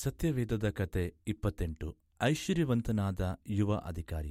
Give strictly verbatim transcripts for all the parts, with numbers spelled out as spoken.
ಸತ್ಯವೇದದ ಕತೆ ಇಪ್ಪತ್ತೆಂಟು. ಐಶ್ವರ್ಯವಂತನಾದ ಯುವ ಅಧಿಕಾರಿ.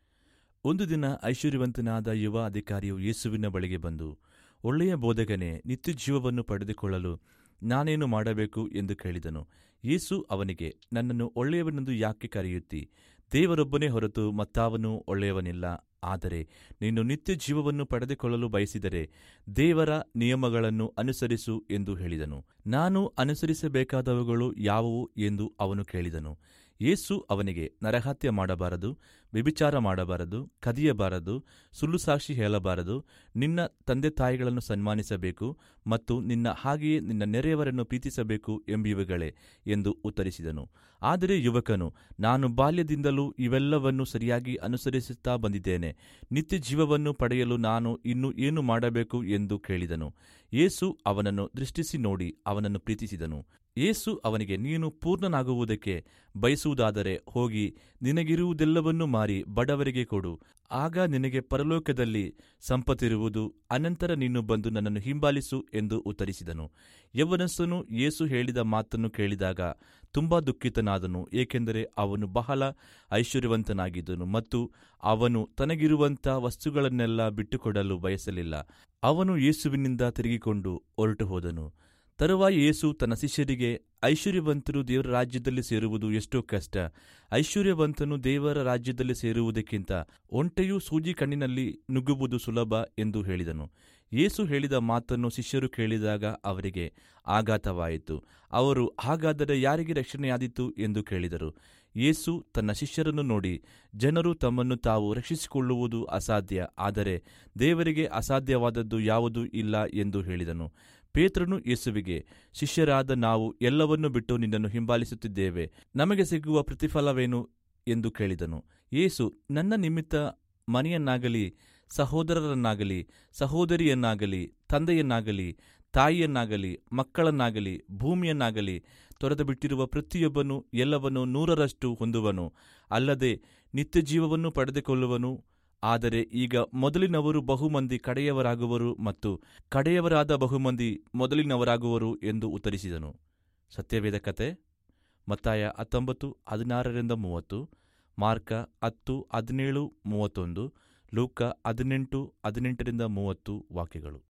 ಒಂದು ದಿನ ಐಶ್ವರ್ಯವಂತನಾದ ಯುವ ಅಧಿಕಾರಿಯು ಯೇಸುವಿನ ಬಳಿಗೆ ಬಂದು, ಒಳ್ಳೆಯ ಬೋಧಕನೇ, ನಿತ್ಯಜೀವವನ್ನು ಪಡೆದುಕೊಳ್ಳಲು ನಾನೇನು ಮಾಡಬೇಕು ಎಂದು ಕೇಳಿದನು. ಯೇಸು ಅವನಿಗೆ, ನನ್ನನ್ನು ಒಳ್ಳೆಯವನೆಂದು ಯಾಕೆ ಕರೆಯುತ್ತೀ? ದೇವರೊಬ್ಬನೇ ಹೊರತು ಮತ್ತಾವನೂ ಒಳ್ಳೆಯವನಿಲ್ಲ. ಆದರೆ ನೀನು ನಿತ್ಯ ಜೀವವನ್ನು ಪಡೆದುಕೊಳ್ಳಲು ಬಯಸಿದರೆ ದೇವರ ನಿಯಮಗಳನ್ನು ಅನುಸರಿಸು ಎಂದು ಹೇಳಿದನು. ನಾನು ಅನುಸರಿಸಬೇಕಾದವುಗಳು ಯಾವುವು ಎಂದು ಅವನು ಕೇಳಿದನು. ಯೇಸು ಅವನಿಗೆ, ನರಹತ್ಯ ಮಾಡಬಾರದು, ವ್ಯಭಿಚಾರ ಮಾಡಬಾರದು, ಕದಿಯಬಾರದು, ಸುಳ್ಳು ಸಾಕ್ಷಿ ಹೇಳಬಾರದು, ನಿನ್ನ ತಂದೆ ತಾಯಿಗಳನ್ನು ಸನ್ಮಾನಿಸಬೇಕು ಮತ್ತು ನಿನ್ನ ಹಾಗೆಯೇ ನಿನ್ನ ನೆರೆಯವರನ್ನು ಪ್ರೀತಿಸಬೇಕು ಎಂಬಿವುಗಳೇ ಎಂದು ಉತ್ತರಿಸಿದನು. ಆದರೆ ಯುವಕನು, ನಾನು ಬಾಲ್ಯದಿಂದಲೂ ಇವೆಲ್ಲವನ್ನು ಸರಿಯಾಗಿ ಅನುಸರಿಸುತ್ತಾ ಬಂದಿದ್ದೇನೆ. ನಿತ್ಯ ಜೀವವನ್ನು ಪಡೆಯಲು ನಾನು ಇನ್ನು ಏನು ಮಾಡಬೇಕು ಎಂದು ಕೇಳಿದನು. ಯೇಸು ಅವನನ್ನು ದೃಷ್ಟಿಸಿ ನೋಡಿ ಅವನನ್ನು ಪ್ರೀತಿಸಿದನು. ಯೇಸು ಅವನಿಗೆ, ನೀನು ಪೂರ್ಣನಾಗುವುದಕ್ಕೆ ಬಯಸುವುದಾದರೆ ಹೋಗಿ ನಿನಗಿರುವುದೆಲ್ಲವನ್ನೂ ಮಾರಿ ಬಡವರಿಗೆ ಕೊಡು, ಆಗ ನಿನಗೆ ಪರಲೋಕದಲ್ಲಿ ಸಂಪತ್ತಿರುವುದು. ಅನಂತರ ನೀನು ಬಂದು ನನ್ನನ್ನು ಹಿಂಬಾಲಿಸು ಎಂದು ಉತ್ತರಿಸಿದನು. ಯೌವನಸ್ಥನು ಯೇಸು ಹೇಳಿದ ಮಾತನ್ನು ಕೇಳಿದಾಗ ತುಂಬಾ ದುಃಖಿತನಾದನು, ಏಕೆಂದರೆ ಅವನು ಬಹಳ ಐಶ್ವರ್ಯವಂತನಾಗಿದ್ದನು ಮತ್ತು ಅವನು ತನಗಿರುವಂಥ ವಸ್ತುಗಳನ್ನೆಲ್ಲ ಬಿಟ್ಟುಕೊಡಲು ಬಯಸಲಿಲ್ಲ. ಅವನು ಯೇಸುವಿನಿಂದ ತಿರುಗಿಕೊಂಡು ಹೊರಟು ಹೋದನು. ತರುವಾಯ ಯೇಸು ತನ್ನ ಶಿಷ್ಯರಿಗೆ, ಐಶ್ವರ್ಯವಂತರು ದೇವರ ರಾಜ್ಯದಲ್ಲಿ ಸೇರುವುದು ಎಷ್ಟೋ ಕಷ್ಟ. ಐಶ್ವರ್ಯವಂತನು ದೇವರ ರಾಜ್ಯದಲ್ಲಿ ಸೇರುವುದಕ್ಕಿಂತ ಒಂಟೆಯು ಸೂಜಿ ಕಣ್ಣಿನಲ್ಲಿ ನುಗ್ಗುವುದು ಸುಲಭ ಎಂದು ಹೇಳಿದನು. ಯೇಸು ಹೇಳಿದ ಮಾತನ್ನು ಶಿಷ್ಯರು ಕೇಳಿದಾಗ ಅವರಿಗೆ ಆಘಾತವಾಯಿತು. ಅವರು, ಹಾಗಾದರೆ ಯಾರಿಗೆ ರಕ್ಷಣೆಯಾದೀತು ಎಂದು ಕೇಳಿದರು. ಯೇಸು ತನ್ನ ಶಿಷ್ಯರನ್ನು ನೋಡಿ, ಜನರು ತಮ್ಮನ್ನು ತಾವು ರಕ್ಷಿಸಿಕೊಳ್ಳುವುದು ಅಸಾಧ್ಯ, ಆದರೆ ದೇವರಿಗೆ ಅಸಾಧ್ಯವಾದದ್ದು ಯಾವುದೂ ಇಲ್ಲ ಎಂದು ಹೇಳಿದನು. ಪೇತ್ರನು ಯೇಸುವಿಗೆ, ಶಿಷ್ಯರಾದ ನಾವು ಎಲ್ಲವನ್ನೂ ಬಿಟ್ಟು ನಿನ್ನನ್ನು ಹಿಂಬಾಲಿಸುತ್ತಿದ್ದೇವೆ, ನಮಗೆ ಸಿಗುವ ಪ್ರತಿಫಲವೇನು ಎಂದು ಕೇಳಿದನು. ಯೇಸು, ನನ್ನ ನಿಮಿತ್ತ ಮನೆಯನ್ನಾಗಲಿ, ಸಹೋದರರನ್ನಾಗಲಿ, ಸಹೋದರಿಯನ್ನಾಗಲಿ, ತಂದೆಯನ್ನಾಗಲಿ, ತಾಯಿಯನ್ನಾಗಲಿ, ಮಕ್ಕಳನ್ನಾಗಲಿ, ಭೂಮಿಯನ್ನಾಗಲಿ ತೊರೆದು ಬಿಟ್ಟಿರುವ ಪ್ರತಿಯೊಬ್ಬನು ಎಲ್ಲವನ್ನೂ ನೂರರಷ್ಟು ಹೊಂದುವನು, ಅಲ್ಲದೆ ನಿತ್ಯಜೀವವನ್ನು ಪಡೆದುಕೊಳ್ಳುವನು. ಆದರೆ ಈಗ ಮೊದಲಿನವರು ಬಹುಮಂದಿ ಕಡೆಯವರಾಗುವರು ಮತ್ತು ಕಡೆಯವರಾದ ಬಹುಮಂದಿ ಮೊದಲಿನವರಾಗುವರು ಎಂದು ಉತ್ತರಿಸಿದನು. ಸತ್ಯವೇದ ಕತೆ ಮತ್ತಾಯ ಹತ್ತೊಂಬತ್ತು ಹದಿನಾರರಿಂದ ಮೂವತ್ತು, ಮಾರ್ಕ ಹತ್ತು ಹದಿನೇಳು ಮೂವತ್ತೊಂದು, ಲೂಕ ಹದಿನೆಂಟು ಹದಿನೆಂಟರಿಂದ ಮೂವತ್ತು ವಾಕ್ಯಗಳು.